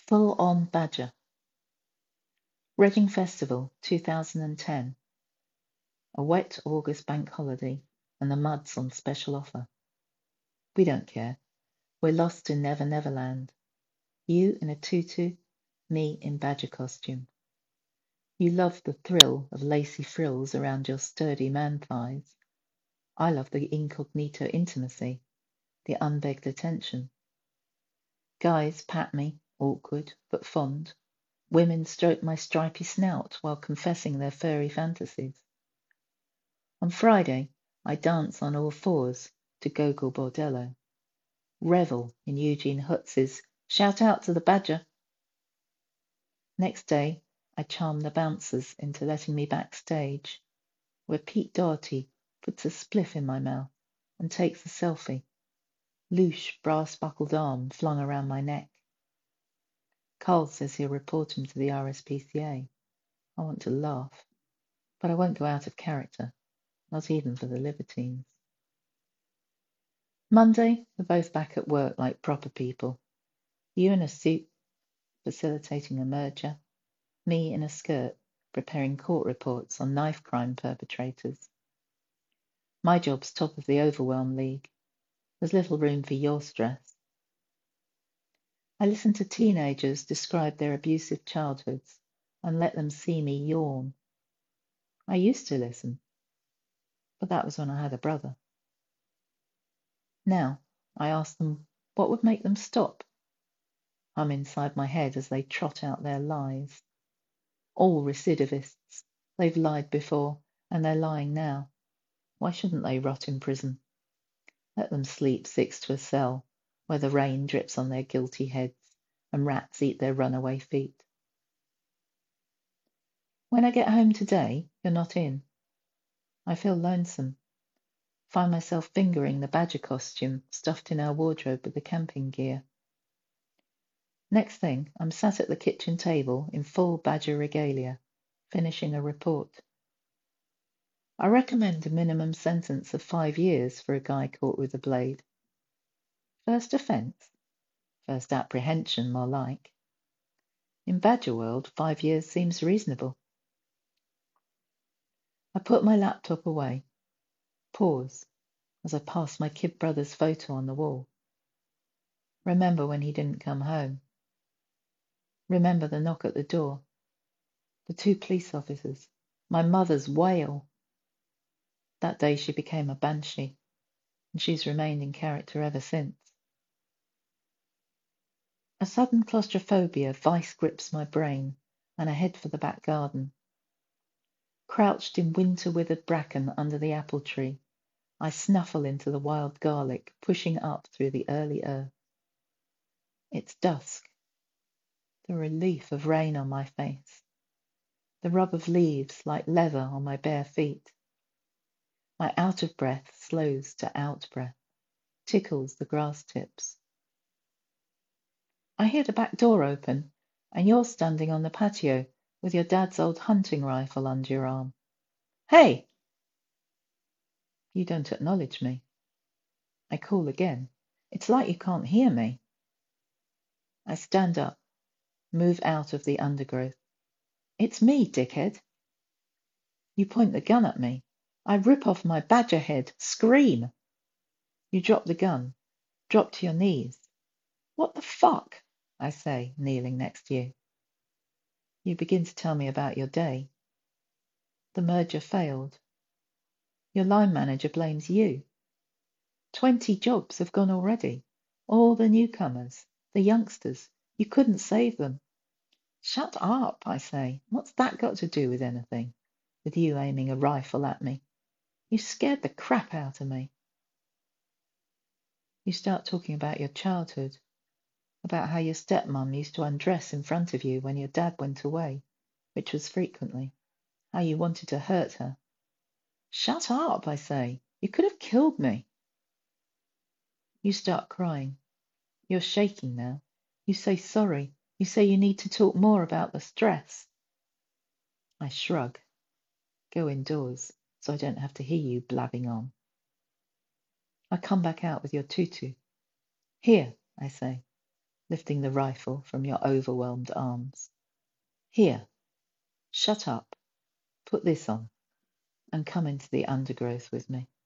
Full-on Badger. Reading Festival 2010. A wet August bank holiday and the mud's on special offer. We don't care. We're lost in Never Neverland. You in a tutu, me in badger costume. You love the thrill of lacy frills around your sturdy man thighs. I love the incognito intimacy, the unbegged attention. Guys pat me, awkward but fond. Women stroke my stripy snout while confessing their furry fantasies. On Friday, I dance on all fours to Gogol Bordello. Revel in Eugene Hutz's Shout Out to the Badger. Next day, I charm the bouncers into letting me backstage, where Pete Doherty puts a spliff in my mouth and takes a selfie, louche brass-buckled arm flung around my neck. Carl says he'll report him to the RSPCA. I want to laugh, but I won't go out of character, not even for the Libertines. Monday, we're both back at work like proper people. You in a suit, facilitating a merger. Me in a skirt, preparing court reports on knife crime perpetrators. My job's top of the overwhelm league. There's little room for your stress. I listen to teenagers describe their abusive childhoods and let them see me yawn. I used to listen, but that was when I had a brother. Now, I ask them what would make them stop. I'm inside my head as they trot out their lies. All recidivists. They've lied before, and they're lying now. Why shouldn't they rot in prison? Let them sleep 6 to a cell, where the rain drips on their guilty heads and rats eat their runaway feet. When I get home today, you're not in. I feel lonesome. Find myself fingering the badger costume stuffed in our wardrobe with the camping gear. Next thing, I'm sat at the kitchen table in full badger regalia, finishing a report. I recommend a minimum sentence of 5 years for a guy caught with a blade. First offence? First apprehension, more like. In badger world, 5 years seems reasonable. I put my laptop away. Pause as I pass my kid brother's photo on the wall. Remember when he didn't come home. Remember the knock at the door. The 2 police officers. My mother's wail. That day she became a banshee, and she's remained in character ever since. A sudden claustrophobia vice grips my brain, and I head for the back garden. Crouched in winter-withered bracken under the apple tree, I snuffle into the wild garlic pushing up through the early earth. It's dusk. The relief of rain on my face. The rub of leaves like leather on my bare feet. My out of breath slows to out breath, tickles the grass tips. I hear the back door open, and you're standing on the patio with your dad's old hunting rifle under your arm. Hey! You don't acknowledge me. I call again. It's like you can't hear me. I stand up, move out of the undergrowth. It's me, dickhead. You point the gun at me. I rip off my badger head, scream. You drop the gun, drop to your knees. What the fuck? I say, kneeling next to you. You begin to tell me about your day. The merger failed. Your line manager blames you. 20 jobs have gone already. All the newcomers, the youngsters. You couldn't save them. Shut up, I say. What's that got to do with anything? With you aiming a rifle at me? You scared the crap out of me. You start talking about your childhood, about how your stepmom used to undress in front of you when your dad went away, which was frequently, how you wanted to hurt her. Shut up, I say. You could have killed me. You start crying. You're shaking now. You say sorry. You say you need to talk more about the stress. I shrug. Go indoors so I don't have to hear you blabbing on. I come back out with your tutu. Here, I say. lifting the rifle from your overwhelmed arms. Here, shut up, put this on, and come into the undergrowth with me.